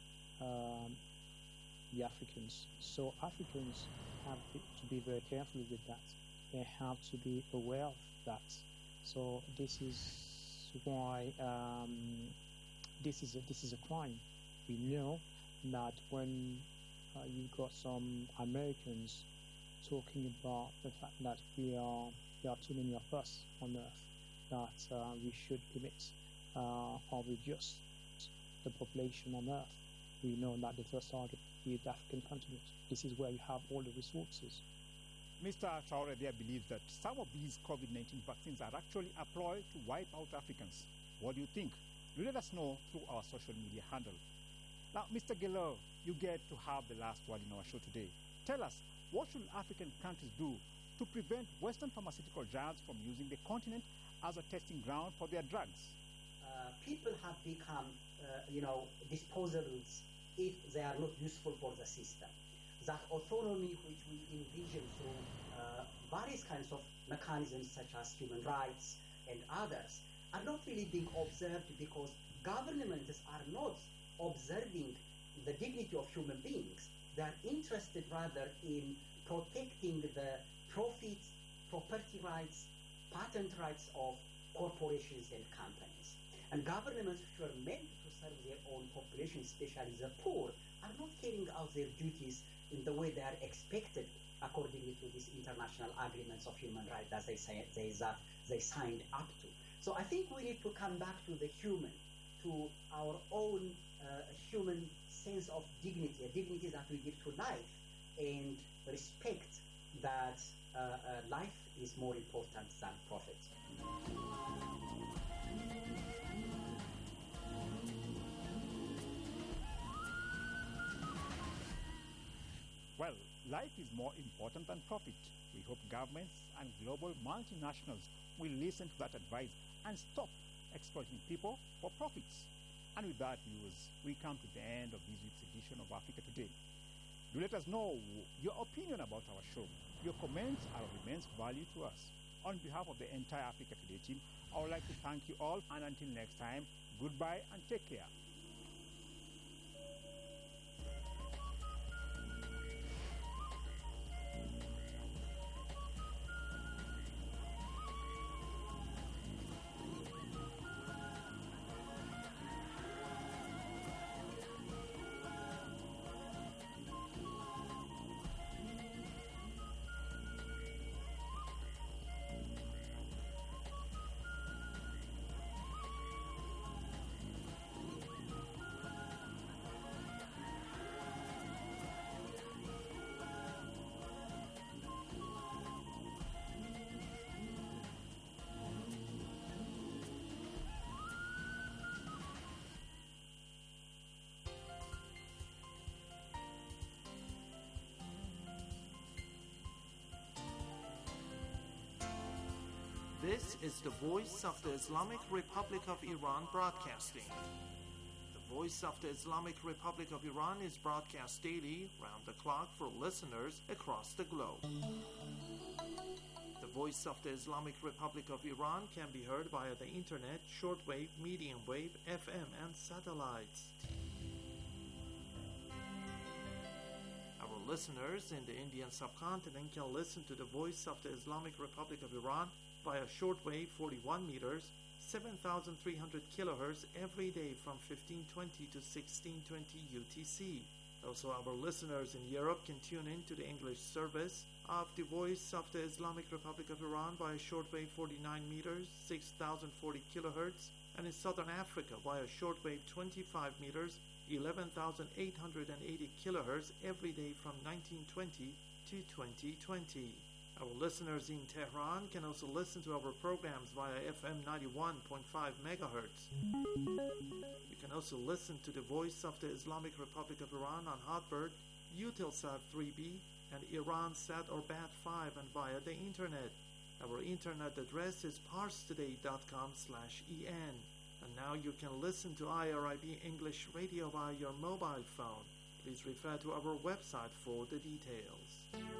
um, the Africans. So Africans have to be very careful with that. They have to be aware of that. So this is why um, this is a, this is a crime. We know that when uh, you've got some Americans talking about the fact that we are there are too many of us on Earth, that uh, we should limit uh, or reduce the population on Earth. We know that the first target is the African continent. This is where you have all the resources. Mister Traore there believes that some of these COVID nineteen vaccines are actually a ploy to wipe out Africans. What do you think? Do let us know through our social media handle. Now, Mister Gelo, you get to have the last word in our show today. Tell us, what should African countries do to prevent Western pharmaceutical giants from using the continent as a testing ground for their drugs? Uh, people have become, uh, you know, disposables if they are not useful for the system. That autonomy which we envision through uh, various kinds of mechanisms such as human rights and others are not really being observed because governments are not observing the dignity of human beings. They are interested rather in protecting the profits, property rights, patent rights of corporations and companies. And governments which are meant to serve their own population, especially the poor, are not carrying out their duties in the way they are expected according to these international agreements of human rights that they say they, that they signed up to. So I think we need to come back to the human, to our own uh, human sense sense of dignity, a dignity that we give to life, and respect that uh, uh, life is more important than profit. Well, life is more important than profit. We hope governments and global multinationals will listen to that advice and stop exploiting people for profits. And with that, viewers, we come to the end of this week's edition of Africa Today. Do let us know your opinion about our show. Your comments are of immense value to us. On behalf of the entire Africa Today team, I would like to thank you all, and until next time, goodbye and take care. This is the Voice of the Islamic Republic of Iran broadcasting. The Voice of the Islamic Republic of Iran is broadcast daily, round the clock, for listeners across the globe. The Voice of the Islamic Republic of Iran can be heard via the internet, shortwave, medium wave, F M, and satellites. Our listeners in the Indian subcontinent can listen to the Voice of the Islamic Republic of Iran via shortwave forty-one meters, seven thousand three hundred kilohertz every day from fifteen twenty to sixteen twenty U T C. Also, our listeners in Europe can tune in to the English service of the Voice of the Islamic Republic of Iran via shortwave forty-nine meters, six thousand forty kilohertz, and in Southern Africa via shortwave twenty-five meters, eleven thousand eight hundred eighty kilohertz every day from nineteen twenty to twenty twenty. Our listeners in Tehran can also listen to our programs via F M ninety-one point five megahertz. You can also listen to the Voice of the Islamic Republic of Iran on Hotbird, Eutelsat three B, and IranSat or B A T five, and via the internet. Our internet address is parstoday dot com slash en. And now you can listen to I R I B English Radio via your mobile phone. Please refer to our website for the details.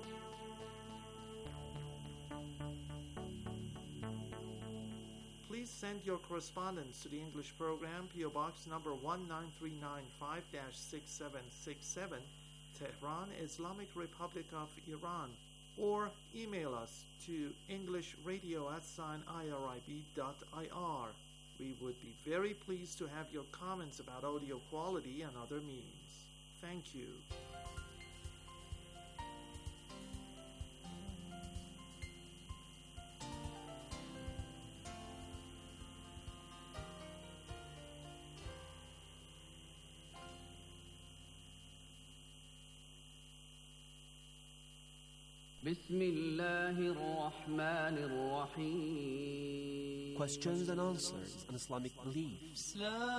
Please send your correspondence to the English program, P O Box number one nine three nine five dash six seven six seven, Tehran, Islamic Republic of Iran, or email us to englishradio at sign irib dot ir. We would be very pleased to have your comments about audio quality and other means. Thank you. Questions and answers on Islamic beliefs.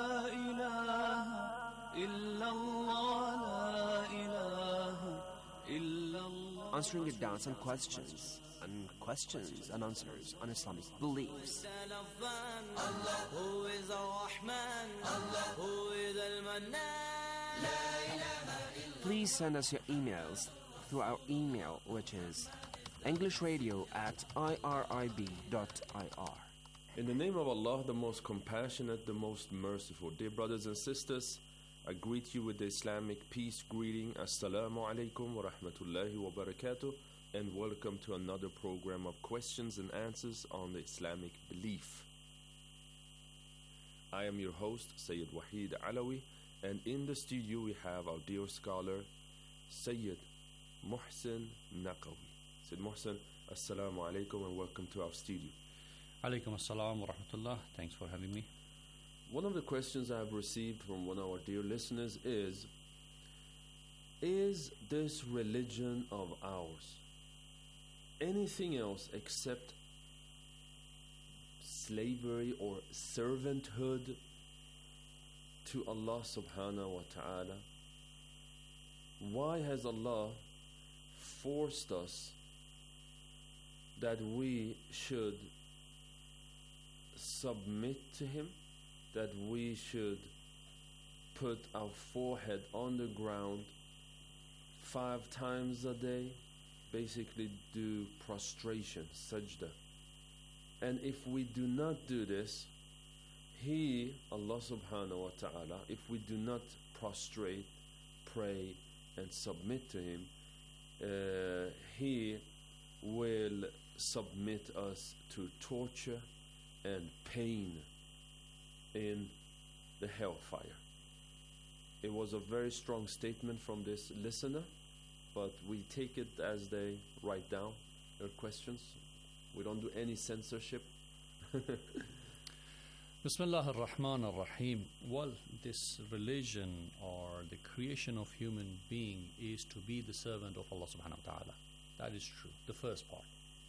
Answering your doubts and questions, and questions and answers on Islamic beliefs. Please send us your emails through our email, which is englishradio at irib dot ir. In the name of Allah, the most compassionate, the most merciful. Dear brothers and sisters, I greet you with the Islamic peace greeting. Assalamu alaikum wa rahmatullahi wa barakatuh, and welcome to another program of questions and answers on the Islamic belief. I am your host, Sayyid Wahid Alawi, and in the studio we have our dear scholar, Sayyid Muhsin Naqawi. Sayyid Muhsin, assalamu alaikum and welcome to our studio. Alaikum assalam wa rahmatullah. Thanks for having me. One of the questions I have received from one of our dear listeners is, is this religion of ours anything else except slavery or servanthood to Allah subhanahu wa ta'ala? Why has Allah forced us that we should submit to Him, that we should put our forehead on the ground five times a day, basically do prostration, sajda? And if we do not do this, He, Allah subhanahu wa ta'ala, if we do not prostrate, pray and submit to Him, uh, He will submit us to torture and pain in the hellfire. It was a very strong statement from this listener, but we take it as they write down their questions. We don't do any censorship. Bismillah ar-Rahman ar-Rahim. Well, this religion or the creation of human being is to be the servant of Allah subhanahu wa ta'ala. That is true, the first part.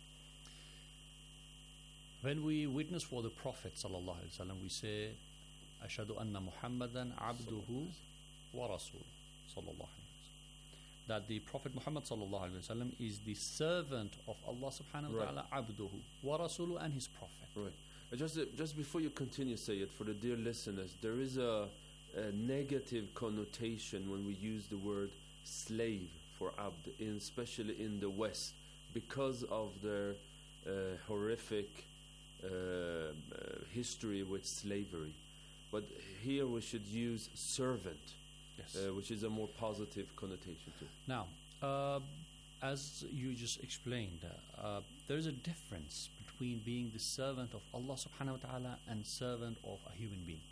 When we witness for the Prophet sallallahu alaihi wasallam, we say, Ashhadu anna Muhammadan abduhu wa rasuluh sallallahu alaihi wasallam. That the Prophet Muhammad sallallahu alaihi wasallam is the servant of Allah subhanahu wa ta'ala, abduhu wa rasuluh, and his prophet. Right. Just, uh, just before you continue, Sayyid, for the dear listeners, there is a, a negative connotation when we use the word slave for abd, in, especially in the West, because of their uh, horrific uh, uh, history with slavery. But here we should use servant, yes. uh, which is a more positive connotation too. Now, uh, as you just explained, uh, there is a difference between being the servant of Allah subhanahu wa ta'ala and servant of a human being.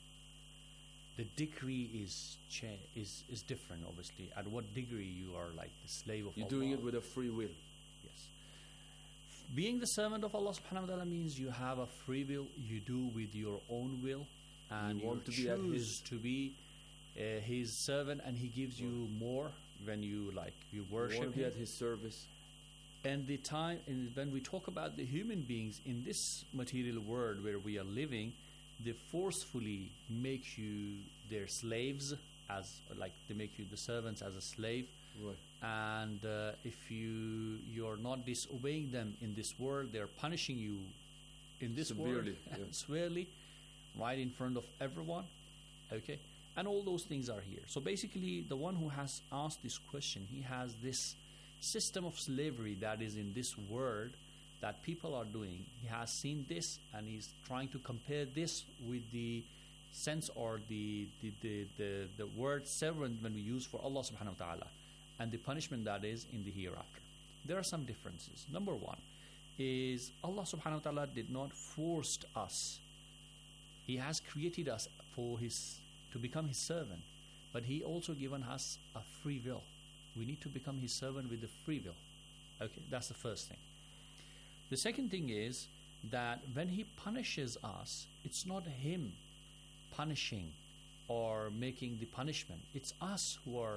The degree is cha- is is different, obviously. At what degree you are like the slave of You're Allah. You're doing it with a free will. Yes. Being the servant of Allah subhanahu wa ta'ala means you have a free will, you do with your own will, and you want you to be at choose his to be uh, his servant, and He gives you more when you like you worship you want to be Him. at His service. And the time, and when we talk about the human beings in this material world where we are living, they forcefully make you their slaves, as like they make you the servants as a slave. Right. And uh, if you you're not disobeying them in this world, they're punishing you in this Severely, world yeah. severely, right in front of everyone. Okay, and all those things are here. So basically, the one who has asked this question, he has this system of slavery that is in this world that people are doing. He has seen this, and he's trying to compare this with the sense or the the, the, the, the word servant when we use for Allah subhanahu wa ta'ala, and the punishment that is in the hereafter. There are some differences. Number one is Allah subhanahu wa ta'ala did not force us. He has created us for his to become His servant, but He also given us a free will. We need to become His servant with the free will. Okay, that's the first thing. The second thing is that when He punishes us, it's not Him punishing or making the punishment. It's us who are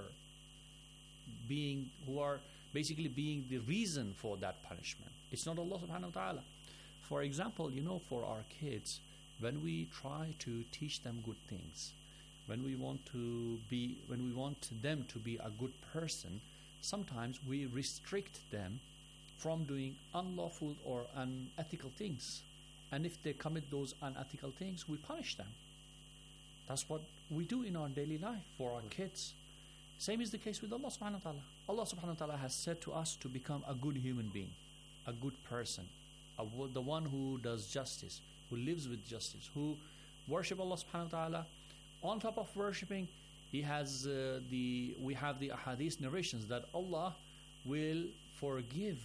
being, who are basically being the reason for that punishment. It's not Allah subhanahu wa ta'ala. For example, you know, for our kids, when we try to teach them good things, when we want to be, when we want them to be a good person, sometimes we restrict them from doing unlawful or unethical things. And if they commit those unethical things, we punish them. That's what we do in our daily life for our kids. Same is the case with Allah subhanahu wa ta'ala. Allah subhanahu wa ta'ala has said to us to become a good human being, a good person, a, the one who does justice, who lives with justice, who worship Allah subhanahu wa ta'ala. On top of worshipping, he has uh, the we have the ahadith narrations that Allah will forgive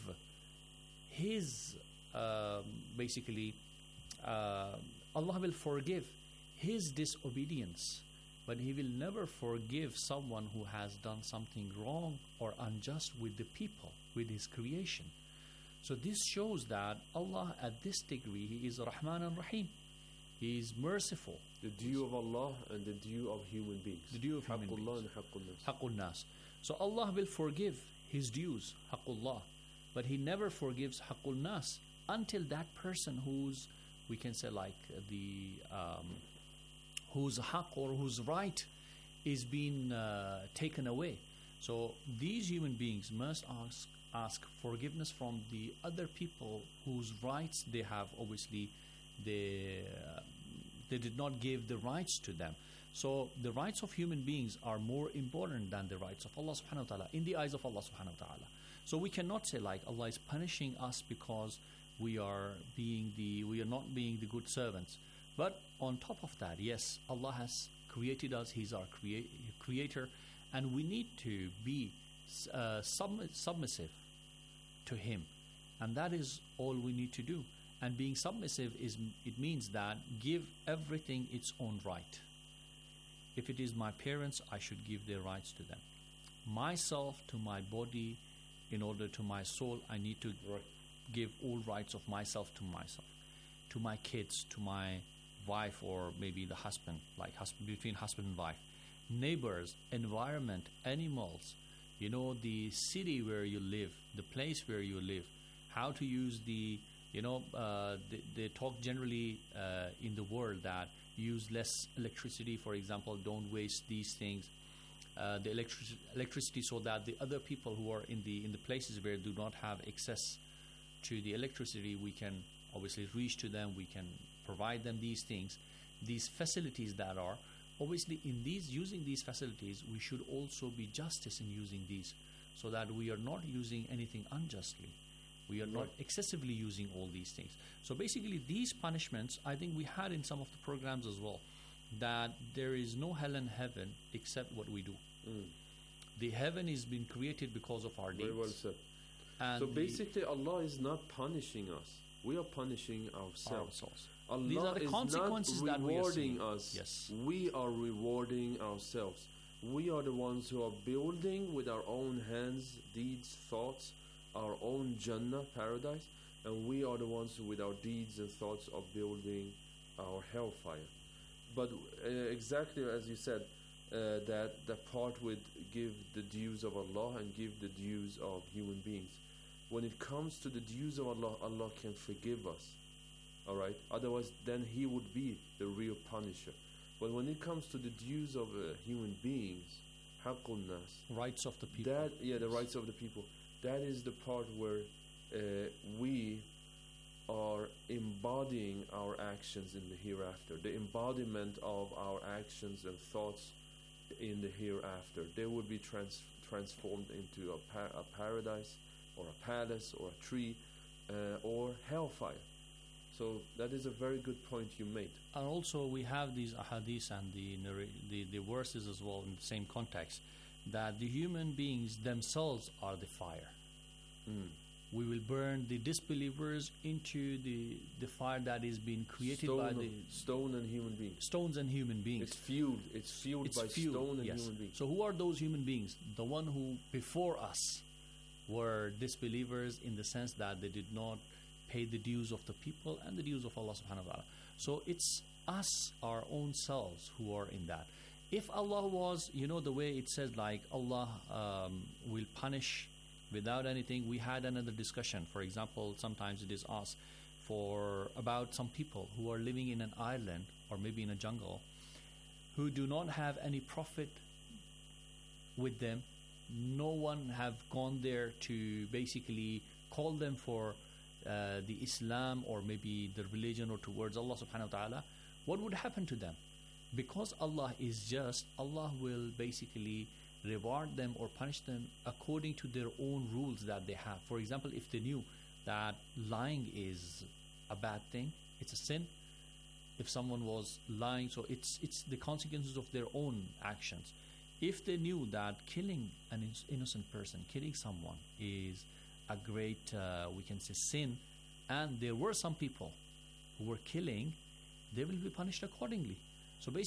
his uh, basically uh, Allah will forgive his disobedience, but He will never forgive someone who has done something wrong or unjust with the people, with His creation. So this shows that Allah at this degree, He is Rahman and Rahim. He is merciful. The due of Allah and the due of human beings. The due of human beings. Haqqullah and haqqul nas. Haqqul nas. So Allah will forgive his dues, haqqullah, but he never forgives haqqul nas until that person who's, we can say like the, um, whose haqq or whose right is being uh, taken away. So these human beings must ask ask forgiveness from the other people whose rights they have. Obviously, they uh, they did not give the rights to them. So the rights of human beings are more important than the rights of Allah subhanahu wa ta'ala in the eyes of Allah subhanahu wa ta'ala. So we cannot say like Allah is punishing us because we are being the we are not being the good servants. But on top of that, yes, Allah has created us. He's our crea- creator, and we need to be uh, sub- submissive to Him, and that is all we need to do. And being submissive is it means that give everything its own right. If it is my parents, I should give their rights to them. Myself to my body, in order to my soul, I need to right. give all rights of myself to myself. To my kids, to my wife, or maybe the husband, like husband, between husband and wife, neighbors, environment, animals, you know, the city where you live, the place where you live, how to use the, you know, uh, they, they talk generally uh, in the world that use less electricity, for example, don't waste these things, uh, the electric- electricity so that the other people who are in the in the places where do not have access to the electricity, we can obviously reach to them, we can provide them these things, these facilities that are, obviously in these, using these facilities, we should also be justice in using these, so that we are not using anything unjustly. We are not Right. excessively using all these things. So basically these punishments, I think we had in some of the programs as well, that there is no hell and heaven except what we do. Mm. The heaven is being created because of our deeds. Very well said. And so the- basically, Allah is not punishing us. We are punishing ourselves. Ourselves. Allah These are the is consequences not that we are rewarding seeing. us. Yes. We are rewarding ourselves. We are the ones who are building with our own hands, deeds, thoughts, our own Jannah, paradise, and we are the ones who, with our deeds and thoughts, are building our hellfire. But uh, exactly as you said, uh, that the part with give the dues of Allah and give the dues of human beings. When it comes to the dues of Allah, Allah can forgive us. All right. Otherwise, then He would be the real punisher. But when it comes to the dues of uh, human beings, haqqul nas, rights of the people. That yeah, the rights of the people. That is the part where uh, we are embodying our actions in the hereafter. The embodiment of our actions and thoughts in the hereafter. They will be trans- transformed into a, pa- a paradise, or a palace, or a tree, uh, or hellfire. So that is a very good point you made. And also we have these ahadith and the, narr- the the verses as well in the same context, that the human beings themselves are the fire. Mm. We will burn the disbelievers into the the fire that is being created Stone, by the stone and human beings. stones and human beings. It's fueled. It's fueled It's by fueled, stone and yes. human beings. So who are those human beings? The one who before us were disbelievers in the sense that they did not pay the dues of the people and the dues of Allah subhanahu wa ta'ala. So it's us, our own selves, who are in that. If Allah was, you know, the way it says like Allah um, will punish without anything. We had another discussion. For example, sometimes it is asked for about some people who are living in an island or maybe in a jungle who do not have any prophet with them. No one have gone there to basically call them for uh, the Islam or maybe the religion or towards Allah subhanahu wa ta'ala. What would happen to them? Because Allah is just, Allah will basically reward them or punish them according to their own rules that they have. For example, if they knew that lying is a bad thing, it's a sin. If someone was lying, so it's it's the consequences of their own actions. If they knew that killing an in- innocent person, killing someone is a great, uh, we can say, sin, and there were some people who were killing, they will be punished accordingly. So basically